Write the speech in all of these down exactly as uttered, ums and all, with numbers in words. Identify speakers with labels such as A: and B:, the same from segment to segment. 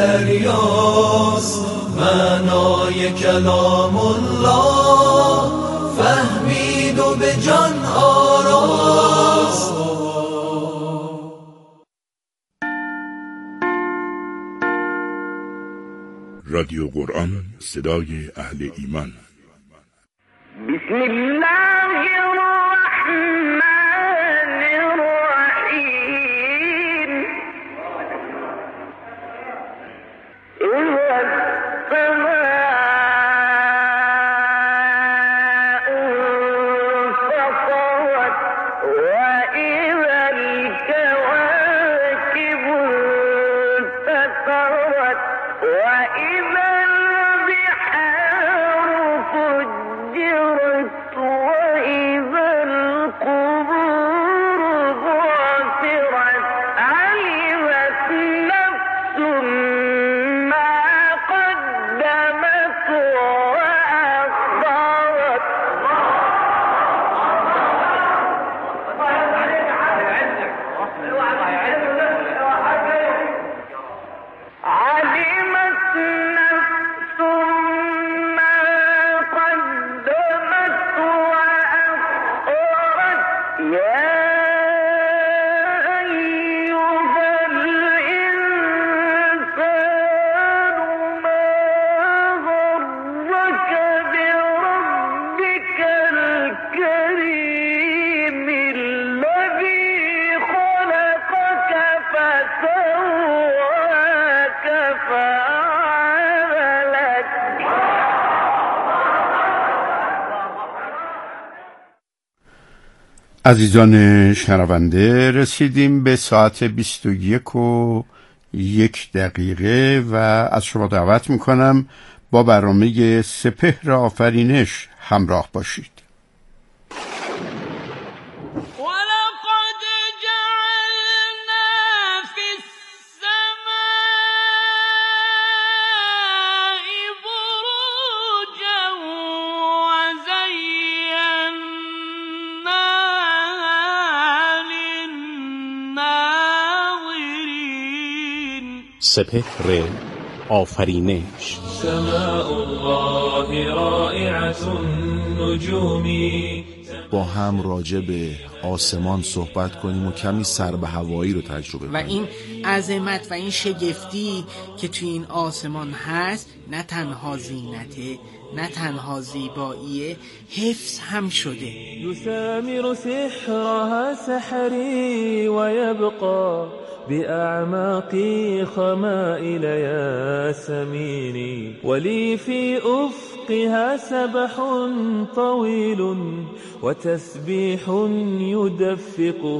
A: دریاست، معنای کلام الله فهمید و به جان آراست.
B: رادیو قرآن، صدای اهل ایمان.
C: بسم الله الرحمن الرحیم. اذا السماء انفطرت واذا الكواكب انتثرت واذا البحار فجرت واذا القبور بعثرت علمت نفس ما قدمت وأخرت. علمت نفس ما قدمت وأخرت. يا أيها الإنسان ما غرك بربك الكريم الذي خلقك فسواك فعدلك.
D: عزیزان شنونده، رسیدیم به ساعت بیست و یک و یک دقیقه و از شما دعوت میکنم با برنامه سپهر آفرینش همراه باشید.
E: ولقد جعلنا في السماء بروجا وزيناها للناظرين.
F: سپهر آفرینش.
A: سماء الله رائعة النجوم.
G: با هم راجع به آسمان صحبت کنیم و کمی سر به هوایی رو تجربه
H: و
G: کنیم.
H: این عظمت و این شگفتی که توی این آسمان هست نه تنها زینته، نه تنها زیباییه، حفظ هم شده.
A: يثامر سحرها سحري ويبقى بأعماق خمائل ياسمين. ولي في أفقها سبح طويل وتسبيح يدفقه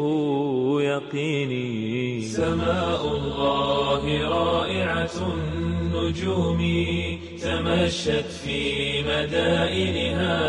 A: يقيني. سماء الله رائعة النجوم تمشت في مدائنها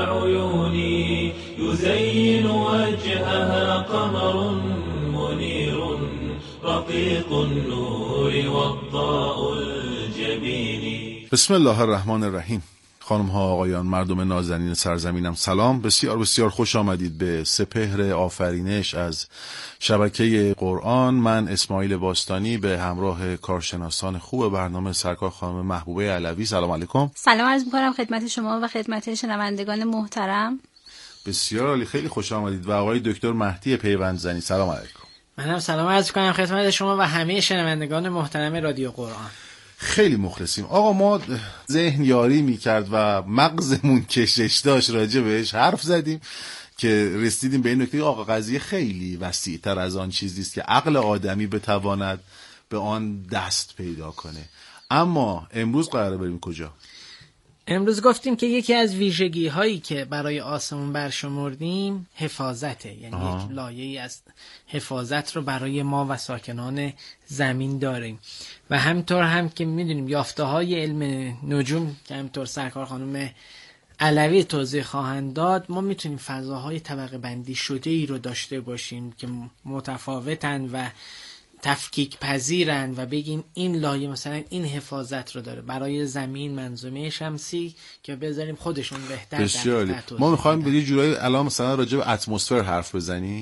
A: عيوني. يزين وجهها قمر منير رقيق النور والضاء الجبين.
G: بسم الله الرحمن الرحیم. خانم ها، آقایان، مردم نازنین سرزمینم، سلام. بسیار بسیار خوش آمدید به سپهر آفرینش از شبکه قرآن. من اسماعیل باستانی به همراه کارشناسان خوب برنامه سرکار خانم محبوبه علوی. سلام علیکم.
I: سلام عرض می‌کنم خدمت شما و خدمت شنوندگان محترم.
G: بسیار عالی، خیلی خوش آمدید. و آقای دکتر مهدی پیوندزنی، سلام علیکم.
H: منم سلام عرض می‌کنم خدمت شما و همه شنوندگان محترم رادیو قرآن.
G: خیلی مخلصیم. آقا ما ذهن یاری میکرد و مغزمون کشش داشت، راجع بهش حرف زدیم که رسیدیم به این نکته آقا قضیه خیلی وسیع‌تر از آن چیزی است که عقل آدمی بتواند به آن دست پیدا کنه. اما امروز قراره بریم کجا؟
H: امروز گفتیم که یکی از ویژگی هایی که برای آسمون برشمردیم حفاظته، یعنی
G: آه.
H: یک لایه‌ای از حفاظت رو برای ما و ساکنان زمین داریم و همینطور هم که میدونیم یافته های علم نجوم که همینطور سرکار خانم علوی توضیح خواهند داد، ما میتونیم فضاهای طبقه بندی شده ای رو داشته باشیم که متفاوتن و تفکیک پذیرن و بگیم این لایه مثلا این حفاظت رو داره برای زمین، منظومه شمسی، که بذاریم خودشون بهتر.
G: بسیاری. ما میخوایم به یه جورایی الان مثلا راجع به اتمسفر حرف بزنیم.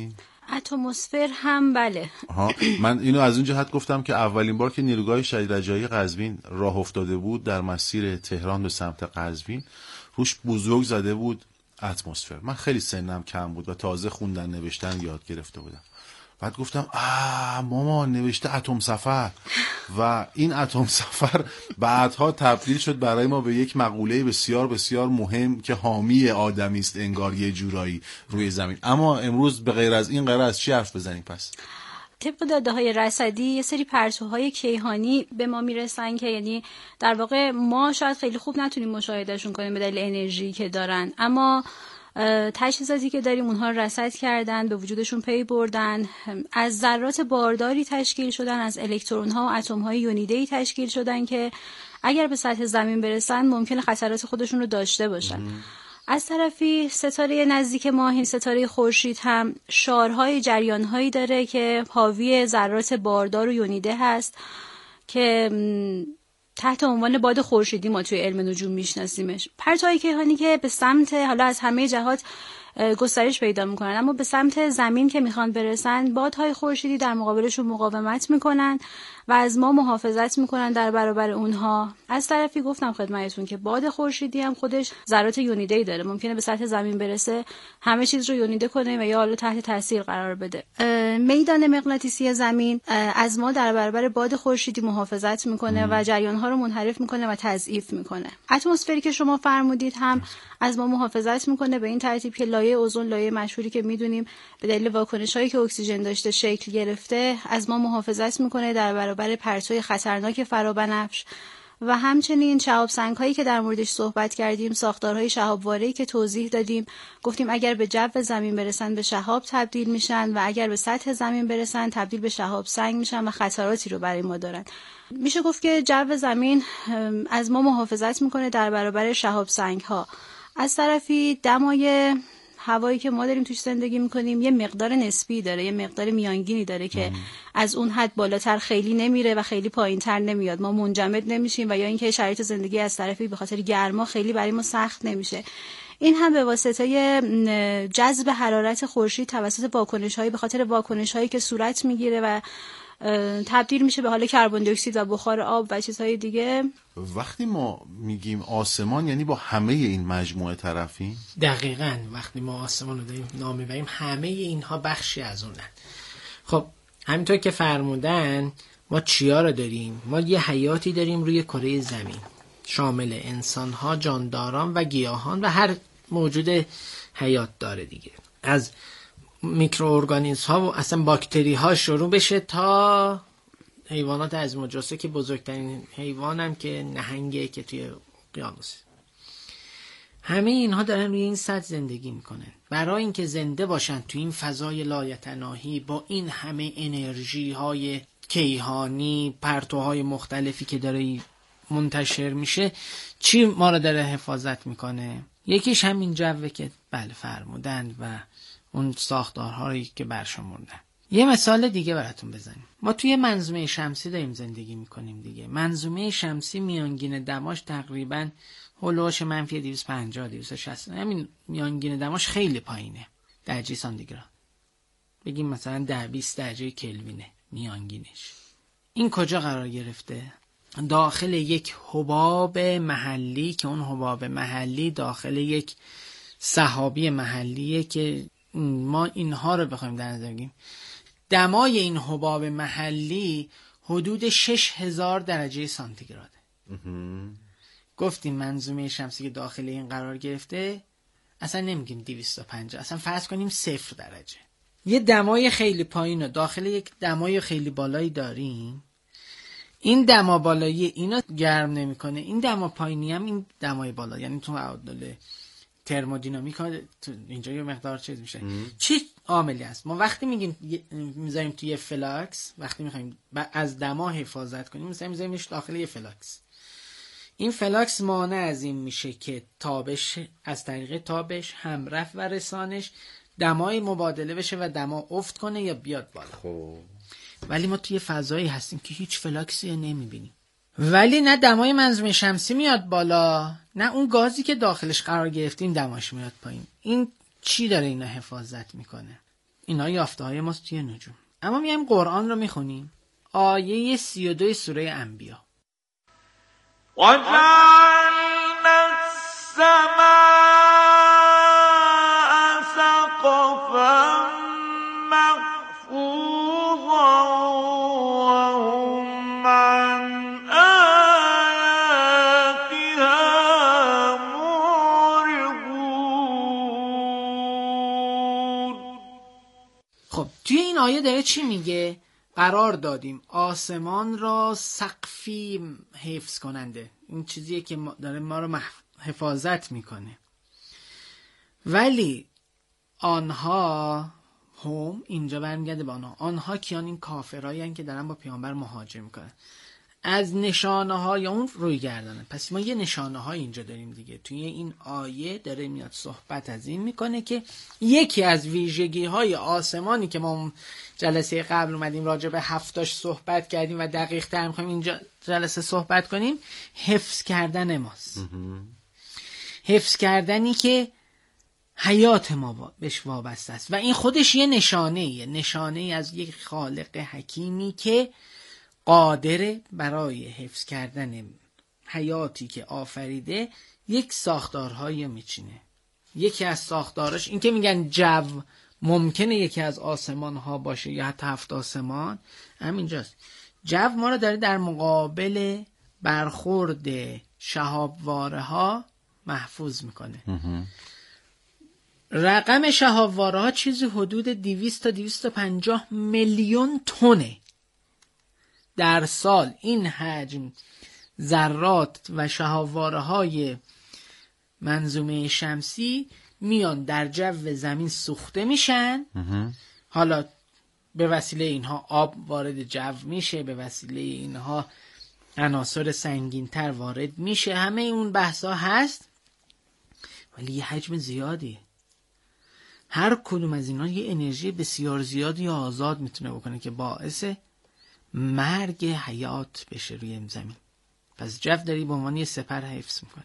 I: اتمسفر هم بله.
G: ها من اینو از اون جهت گفتم که اولین بار که نیروگاه شهید رجایی قزوین راه افتاده بود در مسیر تهران به سمت قزوین، روش بزرگ زده بود اتمسفر. من خیلی سنم کم بود و تازه خوندن نوشتن یاد گرفته بودم. بعد گفتم آ ماما نوشته اتم سفر و این اتم سفر بعدها تبدیل شد برای ما به یک مقوله بسیار بسیار مهم که حامی آدمی است انگار یه جورایی روی زمین. اما امروز به غیر از این قرار از چی حرف بزنیم پس؟
I: طبق داده‌های رصدی یه سری پرتوهای کیهانی به ما میرسن که یعنی در واقع ما شاید خیلی خوب نتونیم مشاهدهشون کنیم به دلیل انرژی که دارن، اما تجهیزاتی که داریم اونها رو رصد کردن، به وجودشون پی بردن، از ذرات بارداری تشکیل شدن، از الکترون ها و اتم های یونیده‌ای تشکیل شدن که اگر به سطح زمین برسن ممکنه خطرات خودشون رو داشته باشن. از طرفی ستاره نزدیک ما، این ستاره خورشید هم شارهای جریانهایی داره که حاوی ذرات باردار و یونیده هست که تحت عنوان باد خورشیدی ما توی علم نجوم میشناسیمش. پرتوهای کیهانی که به سمت حالا از همه جهات گسترش پیدا میکنن، اما به سمت زمین که میخوان برسن بادهای خورشیدی در مقابلشون مقاومت میکنن و از ما محافظت میکنن در برابر اونها. از طرفی گفتم خدمتتون که باد خورشیدی هم خودش ذرات یونیده‌ای داره، ممکنه به سطح زمین برسه همه چیز رو یونیده کنه و یا حالا تحت تاثیر قرار بده. میدان مغناطیسی زمین از ما در برابر باد خورشیدی محافظت میکنه و جریان‌ها رو منحرف میکنه و تضعیف میکنه. اتمسفری که شما فرمودید هم از ما محافظت میکنه به این ترتیب که لایه اوزون، لایه مشهوری که میدونیم به دلیل واکنش‌هایی که اکسیژن داشته شکل گرفته، از ما محافظت میکنه در برابر پرتوی خطرناک فرابنفش و همچنین شهاب سنگ‌هایی که در موردش صحبت کردیم، ساختارهای شهابواره‌ای که توضیح دادیم، گفتیم اگر به جو زمین برسن به شهاب تبدیل میشن و اگر به سطح زمین برسن تبدیل به شهاب سنگ میشن و خطراتی رو برای ما دارن. میشه گفت که جو زمین از ما محافظت میکنه در برابر شهاب سنگ‌ها. از طرفی دمای هوایی که ما داریم توش زندگی میکنیم یه مقدار نسبی داره، یه مقدار میانگینی داره که از اون حد بالاتر خیلی نمیره و خیلی پایینتر نمیاد. ما منجمد نمیشیم و یا اینکه شرایط زندگی از طرفی به خاطر گرما خیلی برای ما سخت نمیشه. این هم به واسطه جذب حرارت خورشید توسط واکنش‌هایی به خاطر واکنش‌هایی که صورت میگیره و تبدیل میشه به حال کربن دی اکسید و بخار آب و چیزهای دیگه.
G: وقتی ما میگیم آسمان یعنی با همه این مجموعه طرفیم؟
H: دقیقاً وقتی ما آسمان رو داریم نام میبریم همه اینها بخشی از اونن. خب همینطور که فرمودن ما چیا رو داریم؟ ما یه حیاتی داریم روی کره زمین شامل انسان‌ها، جانداران و گیاهان و هر موجود حیات داره دیگه، از میکروارگانیسم ها و اصلا باکتری ها شروع بشه تا حیوانات از مجرسه که بزرگترین حیوانم که نهنگه که توی اقیانوس. همه اینها دارن روی این سطح زندگی میکنن. برای اینکه زنده باشن توی این فضای لایتناهی با این همه انرژی های کیهانی، پرتوهای مختلفی که داره منتشر میشه، چی ما رو داره حفاظت میکنه؟ یکیش همین جوه که بله فرمودن و اون ساختارهایی که برشمردن. یه مثال دیگه براتون بزنیم. ما توی منظومه شمسی داریم زندگی میکنیم دیگه. منظومه شمسی میانگین دماش تقریباً هولوش منفی دویست و پنجاه دویست و شصت. همین میانگین دماش خیلی پایینه. درجه سانتیگراد. بگیم مثلا ده بیست درجه کلوینه میانگینش. این کجا قرار گرفته؟ داخل یک حباب محلی که اون حباب محلی داخل یک سحابی محلیه که ما اینها رو بخوایم در نظر بگیریم. دمای این حباب محلی حدود شش هزار درجه سانتیگراده. گفتیم منظومه شمسی که داخل این قرار گرفته اصلا نمیگیم دویست و پنجاه، اصلا فرض کنیم صفر درجه. یه دمای خیلی پایین و داخل یک دمای خیلی بالایی داریم. این دما بالایی اینا گرم نمیکنه، این دما پایینی هم این دمای بالا، یعنی تو معادل ترمودینامیک اینجا یه مقدار چیز میشه. چی عاملی هست؟ ما وقتی میگیم میذاریم توی فلاکس، وقتی میخوایم از دما حفاظت کنیم مثلا میذاریمش داخل یه فلاکس. این فلاکس مانع از این میشه که تابش از طریق تابش همرفت و رسانش دمای مبادله بشه و دما افت کنه یا بیاد بالا.
G: خب
H: ولی ما توی فضایی هستیم که هیچ فلاکسی نمیبینیم. ولی نه دمای منظومه شمسی میاد بالا، نه اون گازی که داخلش قرار گرفتیم دماش میاد پایین. این چی داره اینا حفاظت میکنه؟ اینا یافته های ماست توی نجوم. اما میایم قرآن رو میخونیم، آیه سی و دو سوره انبیا.
E: وجعلنا السماء سقفا محفوظا وهم عن آیاتها معرضون.
H: خب توی این آیه داره چی میگه؟ قرار دادیم آسمان را سقفی حفظ کننده، این چیزیه که داره ما رو حفاظت میکنه. ولی آنها هم، اینجا برمیگرده به آنها، آنها کیان؟ این کافرایی هستند که دارن با پیامبر مهاجم میکنن، از نشانه های اون روی گردانن. پس ما یه نشانه های اینجا داریم دیگه. توی این آیه داره میاد صحبت از این میکنه که یکی از ویژگی های آسمانی که ما جلسه قبل اومدیم راجع به هفتاش صحبت کردیم و دقیق تر میخوایم اینجا جلسه صحبت کنیم، حفظ کردن ماست. حفظ کردنی که حیات ما بهش وابسته است و این خودش یه نشانه یه نشانه از یک خالق حکیمی که قادر برای حفظ کردن حیاتی که آفریده یک ساختارهایی میچینه. یکی از ساختاراش این که میگن جو، ممکنه یکی از آسمان ها باشه یا حتی هفت آسمان، همینجاست. جو ما رو داره در مقابل برخورد شهابواره ها محفوظ میکنه. رقم شهابواره ها چیزی حدود دویست تا دویست و پنجاه میلیون تونه در سال. این حجم ذرات و شهابواره های منظومه شمسی میان در جو زمین سوخته میشن. حالا به وسیله اینها آب وارد جو میشه، به وسیله اینها عناصر سنگین‌تر وارد میشه، همه اون بحثا هست، ولی یه حجم زیادی. هر کدوم از اینا یه انرژی بسیار زیادی آزاد میتونه بکنه که باعث مرگ حیات بشه روی زمین. پس جو داری به عنوان یه سپر حفظ میکنه.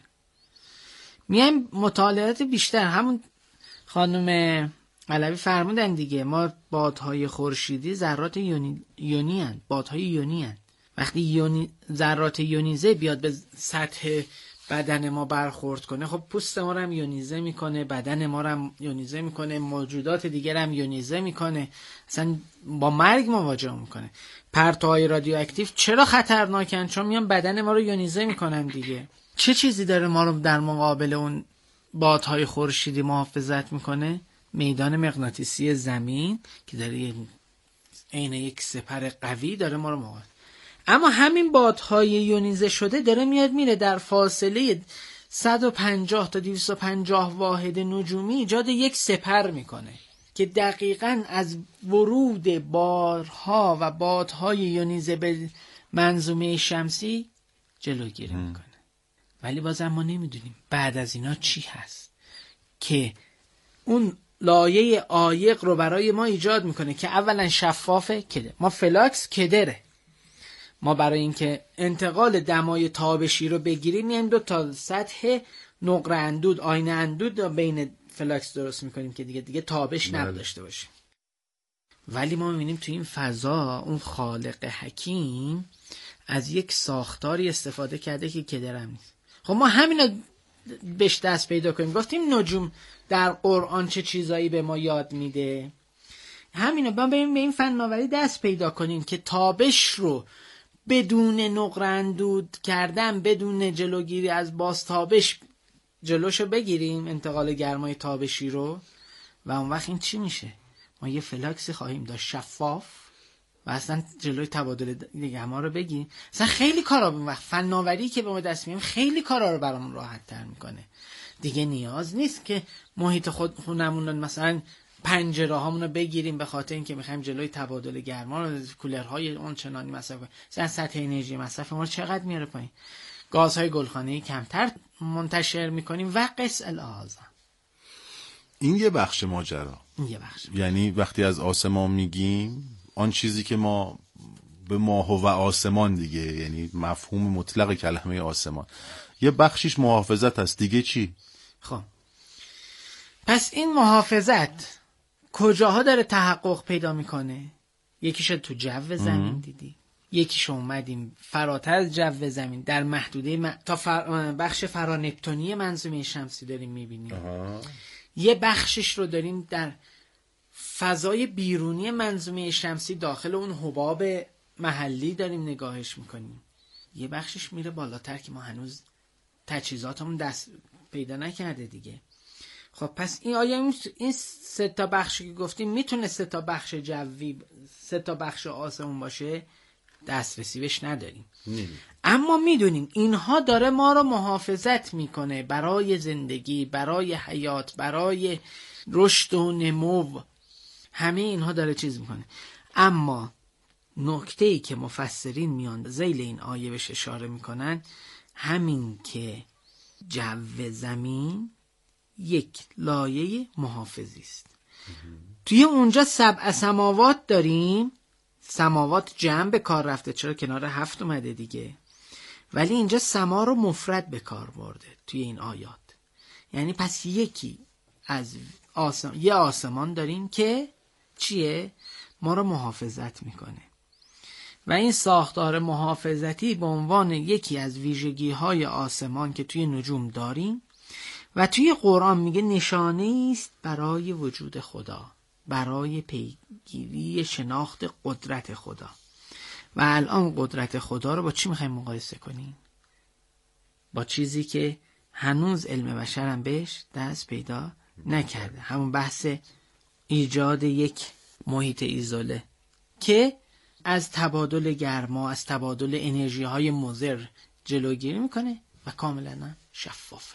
H: میایم مطالعات بیشتر، همون خانم علوی فرمودن دیگه، ما بادهای خورشیدی ذرات یونی یونی هستند، بادهای یونی هستند. وقتی یونی ذرات یونیزه بیاد به سطح بدن ما برخورد کنه، خب پوست ما رو هم یونیزه میکنه، بدن ما رو هم یونیزه میکنه، موجودات دیگر هم یونیزه میکنه، اصلا با مرگ مواجه میکنه. پرتوهای رادیواکتیو چرا خطرناکن؟ چون میان بدن ما رو یونیزه میکنن دیگه. چه چیزی داره ما رو در مقابل اون بادهای خورشیدی محافظت میکنه؟ میدان مغناطیسی زمین که داره عین یک سپر قوی داره ما رو محافظت. اما همین بادهای یونیزه شده داره میاد میره در فاصله صد و پنجاه تا دویست و پنجاه واحد نجومی ایجاد یک سپر میکنه که دقیقاً از ورود بارها و بادهای یونیزه به منظومه شمسی جلوگیری میکنه. ولی بازم ما نمیدونیم بعد از اینا چی هست که اون لایه عایق رو برای ما ایجاد میکنه که اولا شفافه، کدر. ما فلاکس کدره، ما برای اینکه انتقال دمای تابشی رو بگیریم میایم دو تا سطح نقره اندود، آینه اندود بین فلاکس درست میکنیم که دیگه دیگه تابش نداشته باشیم. ولی ما میبینیم تو این فضا اون خالق حکیم از یک ساختاری استفاده کرده که کدرم نیست. خب ما همینو بهش دست پیدا کنیم. گفتیم نجوم در قرآن چه چیزایی به ما یاد میده، همینو ما بریم به این فناوری دست پیدا کنیم که تابش رو بدون نقره اندود کردن، بدون جلوگیری از بازتابش جلوشو بگیریم، انتقال گرمای تابشی رو. و اون وقت این چی میشه؟ ما یه فلاکسی خواهیم داشت شفاف و اصلا جلوی تبادل گرما رو بگیریم. اصلا خیلی کارا به وقت فناوری که به ما دست میاریم خیلی کارا رو برامون راحت تر میکنه. دیگه نیاز نیست که محیط خود خونمون مثلا پنجره هامون رو بگیریم به خاطر اینکه میخوایم جلوی تبادل گرما رو، کولرهای اون چنانی مصرف کنیم. مثلا سطح انرژی مصرف ما رو چقدر میاره پایین، گازهای گلخانه‌ای کمتر منتشر میکنیم و قص الاعظم.
G: این یه بخش ماجرا.
H: این یه بخش.
G: یعنی وقتی از آسمان میگیم آن چیزی که ما به ماه و آسمان دیگه، یعنی مفهوم مطلق کلمه آسمان، یه بخشیش محافظت هست. دیگه چی؟
H: خب پس این محافظت کجاها داره تحقق پیدا میکنه؟ یکیش تو جو زمین دیدی، یکیش اومدیم فراتر از جو زمین در محدوده م... تا فر... بخش فرانپتونی منظومه شمسی داریم میبینیم. یه بخشش رو داریم در فضای بیرونی منظومه شمسی داخل اون حباب محلی داریم نگاهش میکنیم. یه بخشش میره بالاتر که ما هنوز تجهیزاتمون دست پیدا نکرده دیگه. خب پس این آیا این سه تا بخشی که گفتیم میتونه سه تا بخش جوی، سه تا بخش آسمون باشه؟ دسترسی بهش نداریم. نیم. اما میدونیم اینها داره ما رو محافظت میکنه برای زندگی، برای حیات، برای رشد و نمو، همه اینها داره چیز میکنه. اما نکته‌ای که مفسرین میان ذیل این آیه بهش اشاره میکنن همین که جو زمین یک لایه محافظی است. توی اونجا سبع سماوات داریم، سماوات جمع به کار رفته چرا کنار هفت اومده دیگه، ولی اینجا سما رو مفرد به کار برده توی این آیات. یعنی پس یکی از آسمان، یه آسمان داریم که چیه؟ ما رو محافظت میکنه و این ساختار محافظتی به عنوان یکی از ویژگی های آسمان که توی نجوم داریم و توی قرآن میگه نشانه است برای وجود خدا، برای پیگیری شناخت قدرت خدا. و الان قدرت خدا رو با چی میخوایم مقایسه کنیم؟ با چیزی که هنوز علم بشر هم بهش دست پیدا نکرده، همون بحث ایجاد یک محیط ایزوله که از تبادل گرما، از تبادل انرژی های مضر جلوگیری میکنه و کاملا شفافه.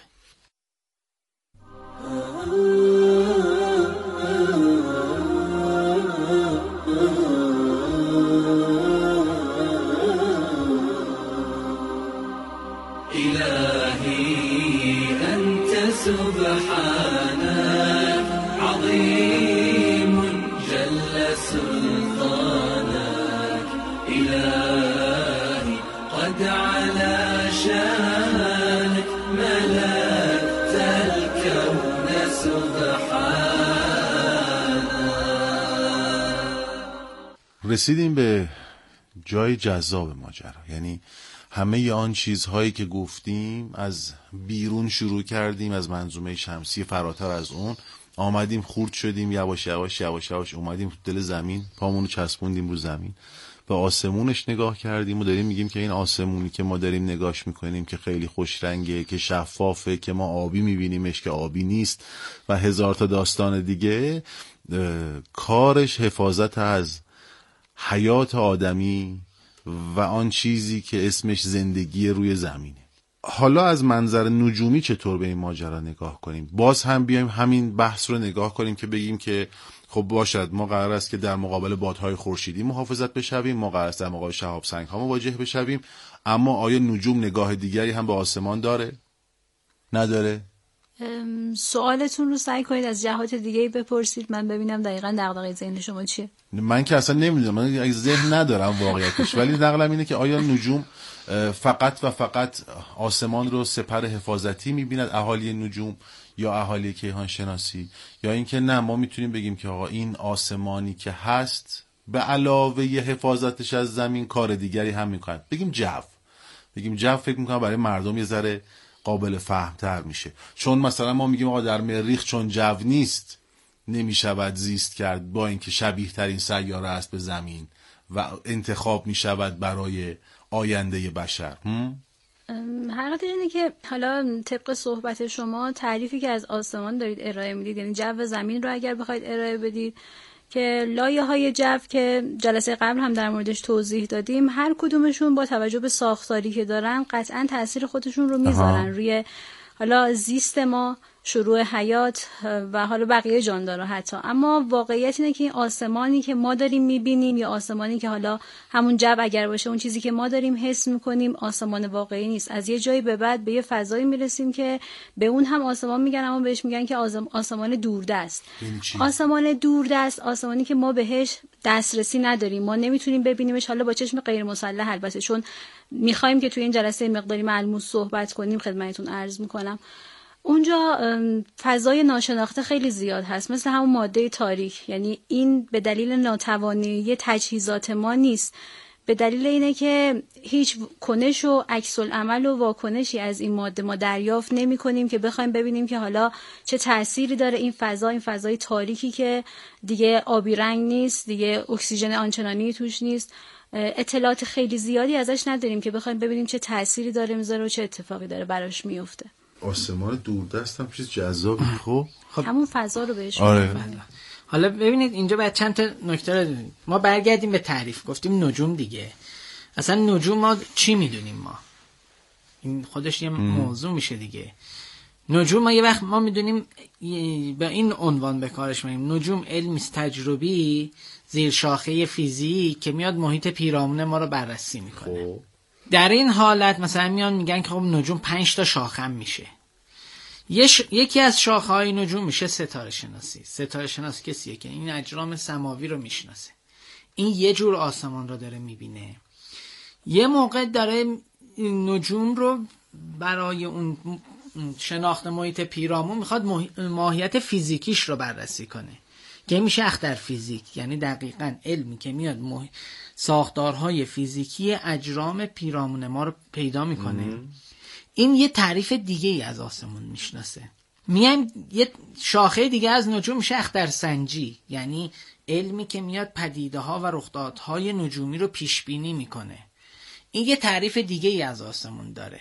A: إلهي أنت سبحانك عظيم جل سلطانك إلهي قد علا شانك ملكت الكون سبحانك.
G: رسیدیم به جای جذاب ماجرا، یعنی همه آن چیزهایی که گفتیم از بیرون شروع کردیم، از منظومه شمسی، فراتر از اون آمدیم خورد شدیم، یواش یواش یواش یواش اومدیم تو دل زمین، پامونو چسبوندیم رو زمین، به آسمونش نگاه کردیم و داریم میگیم که این آسمونی که ما داریم نگاش میکنیم که خیلی خوش رنگه، که شفافه، که ما آبی میبینیمش که آبی نیست و هزار تا داستان دیگه، کارش حفاظت از حیات آدمی و آن چیزی که اسمش زندگی روی زمینه. حالا از منظر نجومی چطور به این ماجرا نگاه کنیم؟ باز هم بیایم همین بحث رو نگاه کنیم که بگیم که خب باشد ما قرار است که در مقابل بادهای خورشیدی محافظت بشویم، ما قرار است در مقابل شهاب سنگ ها مواجه بشویم، اما آیا نجوم نگاه دیگری هم به آسمان داره؟ نداره؟
I: سوالتون رو سعی کنید از جهات دیگه بپرسید، من ببینم دقیقاً دغدغه ذهن شما چیه.
G: من که اصلا نمیدونم، من ذهن ندارم واقعیتش، ولی نقلم اینه که آیا نجوم فقط و فقط آسمان رو سپر حفاظتی میبیند اهالی نجوم یا اهالی کیهان شناسی، یا اینکه نه ما میتونیم بگیم که آقا این آسمانی که هست به علاوه ی حفاظتش از زمین کار دیگری هم میکنه. بگیم جو، بگیم جو فکر میکنم برای مردم یه ذره قابل فهمتر میشه، چون مثلا ما میگیم آقا در مریخ چون جو نیست نمیشود زیست کرد، با اینکه شبیه ترین سیاره است به زمین و انتخاب میشود برای آینده بشر.
I: حقیقت اینه که حالا طبق صحبت شما تعریفی که از آسمان دارید ارائه میدید، یعنی جو زمین رو اگر بخواید ارائه بدید که لایه های جو که جلسه قبل هم در موردش توضیح دادیم، هر کدومشون با توجه به ساختاری که دارن قطعا تاثیر خودشون رو میذارن روی حالا زیست ما، شروع حیات و حالا بقیه جاندارا حتی. اما واقعیت اینه که این آسمانی که ما داریم میبینیم یا آسمانی که حالا همون جو اگر باشه اون چیزی که ما داریم حس میکنیم آسمان واقعی نیست. از یه جایی به بعد به یه فضایی میرسیم که به اون هم آسمان میگن، اما بهش میگن که آسمان دوردست. آسمان دوردست آسمانی که ما بهش دسترسی نداریم، ما نمیتونیم ببینیمش، حالا با چشم غیر مسلح البته، چون میخوایم که توی این جلسه مقداری ملموس صحبت کنیم خدمتتون عرض میکنم. اونجا فضای ناشناخته خیلی زیاد هست، مثل همون ماده تاریک. یعنی این به دلیل ناتوانی تجهیزات ما نیست، به دلیل اینه که هیچ کنش و عکس العمل و واکنشی از این ماده ما دریافت نمی کنیم که بخوایم ببینیم که حالا چه تأثیری داره این فضا، این فضای تاریکی که دیگه آبی رنگ نیست، دیگه اکسیژن آنچنانی توش نیست، اطلاعات خیلی زیادی ازش نداریم که بخوایم ببینیم چه تأثیری داره میذاره و چه اتفاقی داره براش میفته.
G: آسمان دوردست هم چیز جذابی. خب
I: همون فضا رو بهش
G: آره.
H: حالا ببینید اینجا باید چند تا نکته رو دونیم. ما برگردیم به تعریف، گفتیم نجوم دیگه. اصلا نجوم ما چی میدونیم؟ ما این خودش یه موضوع میشه دیگه. نجوم ما یه وقت ما میدونیم به این عنوان به کارش میاریم، نجوم علمی تجربی زیر شاخه فیزیک که میاد محیط پیرامون ما رو بررسی میکنه.
G: خب
H: در این حالت مثلا میان میگن که خب نجوم پنج تا شاخه میشه. یش... یکی از شاخه‌های نجوم میشه ستاره شناسی. ستاره شناس کسیه که این اجرام سماوی رو میشناسه. این یه جور آسمان رو داره میبینه. یه موقع داره نجوم رو برای اون شناخت محیط پیرامون میخواد ماهیت فیزیکیش رو بررسی کنه که میشه اختر فیزیک، یعنی دقیقاً علمی که میاد مح... ساختارهای فیزیکی اجرام پیرامون ما رو پیدا میکنه. ام. این یه تعریف دیگه ای از آسمون میشناسه. میایم یه شاخه دیگه از نجوم میشه اخترسنجی، یعنی علمی که میاد پدیده ها و رخدادهای نجومی رو پیش بینی میکنه. این یه تعریف دیگه ای از آسمون داره.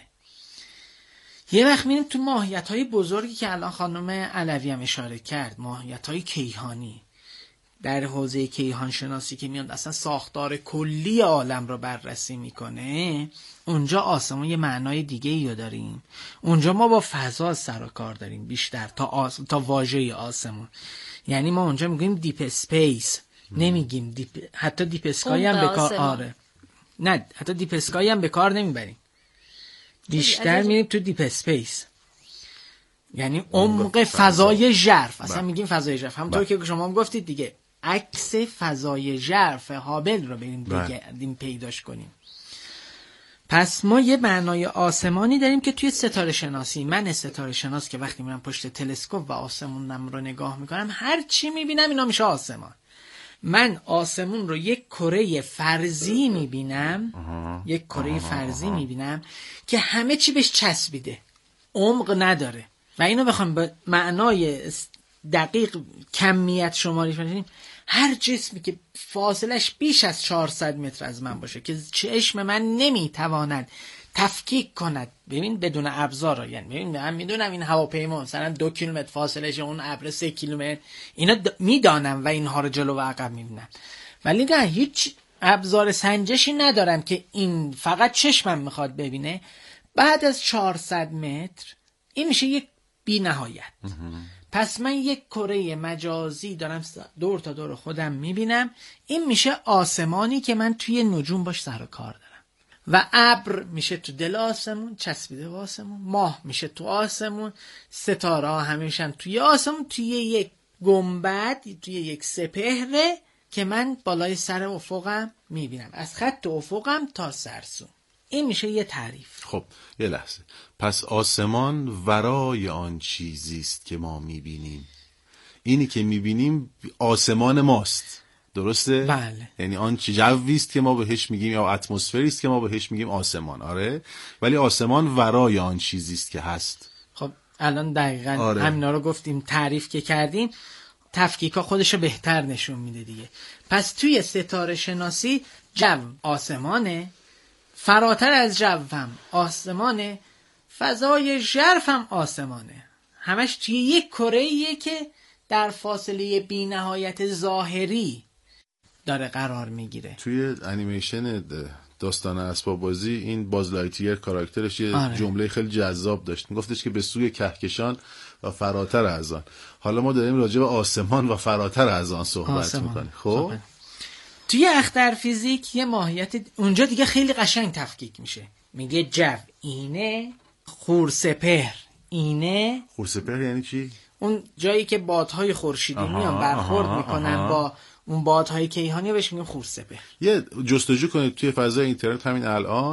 H: یه وقت میریم تو ماهیت‌های بزرگی که الان خانم علوی هم اشاره کرد، ماهیت‌های کیهانی. در حوزه کیهان شناسی که میاد اصلا ساختار کلی عالم رو بررسی میکنه، اونجا آسمون یه معنای دیگه ای رو داریم. اونجا ما با فضا سر و کار داریم بیشتر تا آس... تا واژه آسمون. یعنی ما اونجا میگیم دیپ اسپیس، نمیگیم دیپ، حتی دیپ اسکای هم به کار آره نه حتی دیپ اسکای هم به کار نمیبریم، بیشتر میریم تو دیپ اسپیس، یعنی عمق فضای ژرف. اصلا میگیم فضای ژرف، همونطور که شما هم گفتید دیگه، عکس فضای ژرف هابل رو بریم بگردیم پیداش کنیم. پس ما یه معنای آسمانی داریم که توی ستاره شناسی، من ستاره شناس که وقتی میرم پشت تلسکوپ و آسمونم رو نگاه میکنم، هر چی میبینم اینا میشه آسمان. من آسمون رو یک کره فرضی میبینم، یک کره فرضی میبینم که همه چی بهش چسبیده، عمق نداره. و اینو بخوام به معنای دقیق کمیت شماری کنیم، هر جسمی که فاصلش بیش از چهارصد متر از من باشه که چشم من نمیتواند تفکیک کند، ببین بدون ابزار، یعنی ببین من میدونم این هواپیما مثلا دو کیلومتر فاصلش، اون ابر سه کیلومتر، اینا د... میدانم و اینها رو جلو و عقب میبینم، ولی نه هیچ ابزار سنجشی ندارم که این فقط چشمم میخواد ببینه. بعد از چهارصد متر این میشه یک بی نهایت. پس من یک کره مجازی دارم دور تا دور خودم میبینم، این میشه آسمانی که من توی نجوم باش سر و کار دارم. و ابر میشه تو دل آسمون چسبیده به آسمون، ماه میشه تو آسمون، ستاره ها همیشن توی آسمون، توی یک گنبد، توی یک سپهره که من بالای سر افقم میبینم، از خط افقم تا سرسون. این میشه یه تعریف.
G: خب یه لحظه، پس آسمان ورای آن چیزی است که ما میبینیم. اینی که میبینیم آسمان ماست، درسته؟
H: بله.
G: یعنی آن چی جوی است که ما بهش میگیم، یا اتمسفری است که ما بهش میگیم آسمان. آره، ولی آسمان ورای آن چیزی است که هست.
H: خب الان دقیقاً
G: آره.
H: همینا رو گفتیم، تعریف که کردیم، تفکیکا خودشو بهتر نشون میده دیگه. پس توی ستاره شناسی جو آسمانه، فراتر از جو هم آسمانه، فضای ژرف هم آسمانه، همش توی یک کره‌ایه که در فاصله بی نهایت ظاهری داره قرار میگیره.
G: توی انیمیشن داستان اسباب بازی این باز لایتیر کاراکترش یه
H: آره.
G: جمله خیلی جذاب داشت، میگفتش که به سوی کهکشان و فراتر از آن. حالا ما داریم راجع به آسمان و فراتر از آن صحبت میکنیم. خب
H: توی اختر فیزیک یه ماهیت اونجا دیگه خیلی قشنگ تفکیک میشه، میگه جو اینه، خورسپهر اینه.
G: خورسپهر یعنی چی؟
H: اون جایی که بادهای خورشیدی میان برخورد آها، میکنن آها. با اون بادهای کیهانی بهش میگن خورسپهر.
G: یه جستجو کنید توی فضای اینترنت همین الان،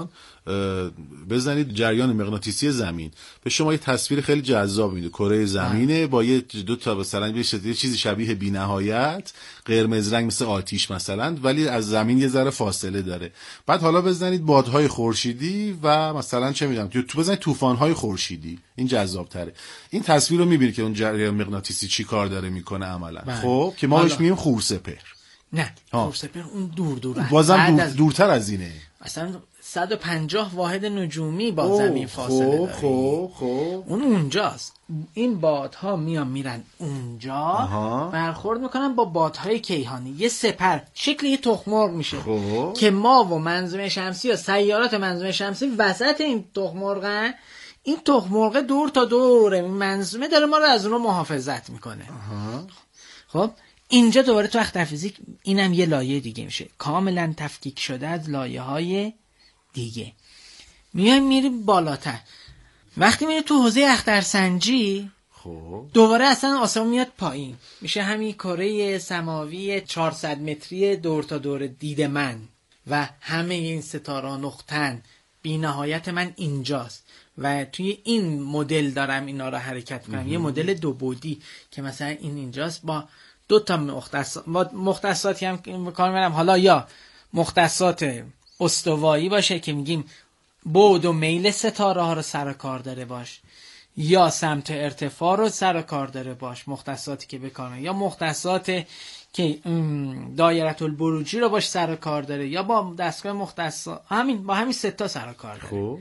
G: بزنید جریان مغناطیسی زمین، به شما یه تصویر خیلی جذاب میده. کره زمینه با یه دو تا مثلا یه چیزی شبیه بی‌نهایت قرمز رنگ مثل آتیش مثلا، ولی از زمین یه ذره فاصله داره. بعد حالا بزنید بادهای خورشیدی و مثلا چه میدونم تو بزنید طوفان‌های خورشیدی، این جذاب‌تره. این تصویر رو می‌بینید که اون جریان مغناطیسی چی کار داره میکنه عملا. خب که ما بهش میگیم خورسپهر.
H: نه خورسپهر اون دور دور
G: بازم دور دورتر از اینه،
H: مثلا صد و پنجاه واحد نجومی با زمین فاصله
G: خب
H: داره.
G: خب خب
H: اون اونجاست. این بادها میان میرن اونجا، آها. برخورد میکنن با بادهای کیهانی، یه سپر شکل یه تخم‌مرغ میشه خب. که ما و منظومه شمسی یا سیارات منظومه شمسی وسط این تخم‌مرغن. این تخم‌مرغ دور تا دور منظومه داره ما رو از اون محافظت میکنه. آها. خب اینجا دوباره تو اختر فیزیک اینم یه لایه دیگه میشه، کاملا تفکیک شده از لایه های دیگه. میایم میریم بالاتر، وقتی میریم تو حوزه اخترسنجی خب دوباره اصلا آسمون میاد پایین، میشه همین کره سماوی چهارصد متری دور تا دور دید من و همه این ستاره نقطن بی نهایت من اینجاست و توی این مدل دارم اینا رو حرکت کنم. یه مدل دو بعدی که مثلا این اینجاست با دو تا مختصات مختصاتی هم به کار میبرم، حالا یا مختصات استوایی باشه که میگیم بعد و میل ستاره ها رو سر کار داره باش، یا سمت ارتفاع رو سر کار داره باش مختصاتی که به کار میبرم، یا مختصات که دایره البروجی رو باش سر کار داره، یا با دستگاه مختصات همین با همین سه تا سر کار داره. خب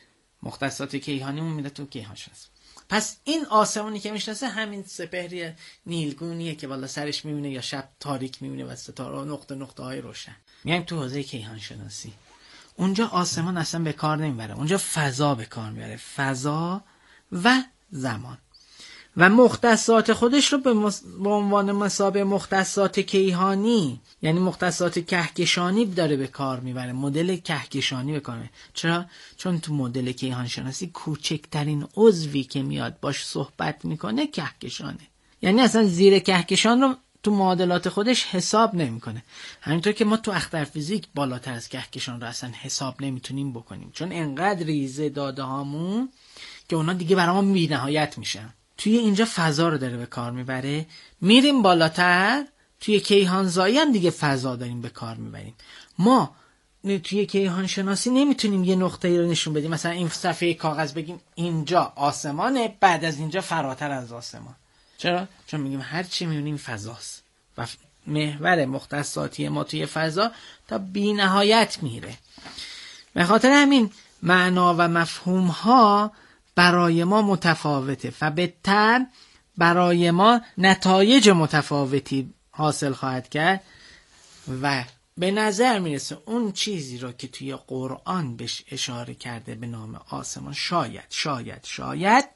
H: مختصات کیهانیمون میده تو کیهان شناسی. پس این آسمونی که میشناسه همین سپهری نیلگونیه که بالا سرش میبینه یا شب تاریک میبینه و ستاره نقطه نقطه های روشن. میایم تو حوزه کیهان شناسی، اونجا آسمان اصلا به کار نمیبره، اونجا فضا به کار میبره، فضا و زمان و مختصات خودش رو به, مص... به عنوان مثابه مختصات کیهانی یعنی مختصات کهکشانی داره به کار میبره، مدل کهکشانی به کار میبره. چرا؟ چون تو مدل کیهان شناسی کوچکترین عضوی که میاد باش صحبت میکنه کهکشانه، یعنی اصلا زیر کهکشان رو تو معادلات خودش حساب نمیکنه. همینطور که ما تو اختر فیزیک بالاتر از کهکشان رو اصلا حساب نمیتونیم بکنیم، چون انقدر ریزه داده هامون که اونا دیگه برامون بی‌نهایت میشن. توی اینجا فضا رو داره به کار میبره. میریم بالاتر توی کیهانزایی هم دیگه فضا داریم به کار میبریم. ما توی کیهان شناسی نمیتونیم یه نقطه‌ای رو نشون بدیم، مثلا این صفحه کاغذ بگیم اینجا آسمانه، بعد از اینجا فراتر از آسمان. چرا؟ چون میگیم هر چی میبینیم فضاست و محور مختصاتی ما توی فضا تا بی نهایت میره. به خاطر همین معنا و مفهوم ها برای ما متفاوته و به طبع برای ما نتایج متفاوتی حاصل خواهد کرد و به نظر میرسه اون چیزی رو که توی قرآن بهش اشاره کرده به نام آسمان شاید شاید شاید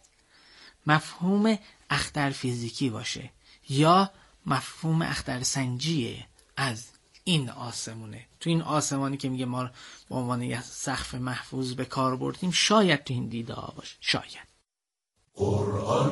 H: مفهوم اختر فیزیکی باشه یا مفهوم اختر سنجیه از این آسمونه. تو این آسمانی که میگه ما به عنوان یه سقف محفوظ به کار بردیم شاید تو این دیده ها باشه. شاید
A: قرآن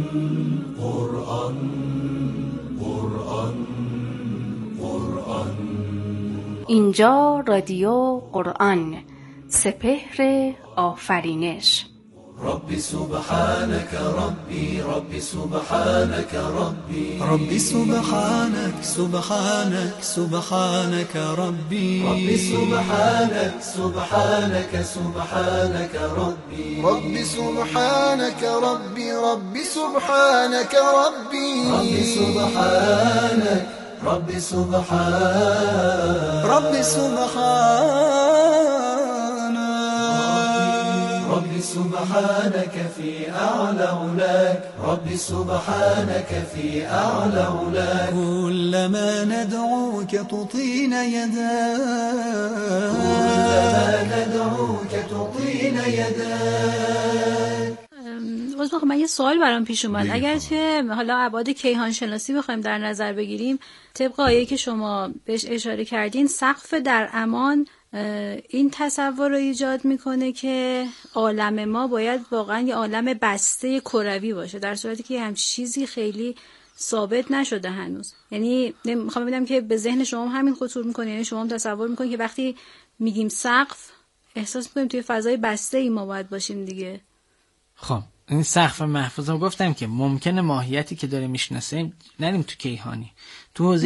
A: قرآن قرآن قرآن
J: اینجا رادیو قرآن، سپهر آفرینش.
A: ربي سبحانك ربي ربي سبحانك ربي
K: ربي سبحانك سبحانك سبحانك ربي
A: ربي سبحانك سبحانك سبحانك ربي
K: ربي سبحانك ربي ربي سبحانك ربي
A: ربي سبحانك ربي سبحانك
K: ربي سبحانك
A: ربي سبحانك في أعلى علاك ربي سبحانك في أعلى علاك
K: كلما ندعوك تطينا يداك
A: كلما ندعوك تطينا يداك.
I: واسه من یه سوال برام پیش اومد. اگر که حالا ابعاد کیهان شناسی بخوایم در نظر بگیریم، طبق آیه‌ای که شما بهش اشاره کردین، سقف در امان این تصور رو ایجاد میکنه که عالم ما باید واقعا یه عالم بسته کروی باشه، در صورتی که همچین چیزی خیلی ثابت نشده هنوز. یعنی میخوام ببینم که به ذهن شما همین خطور میکنه، یعنی شما هم تصور میکنید که وقتی میگیم سقف احساس میکنیم توی فضای بسته ای ما باید باشیم دیگه.
H: خب این سقف محفوظ رو گفتم که ممکنه ماهیتی که داره میشناسیم نریم تو کیهانی، تو حوزه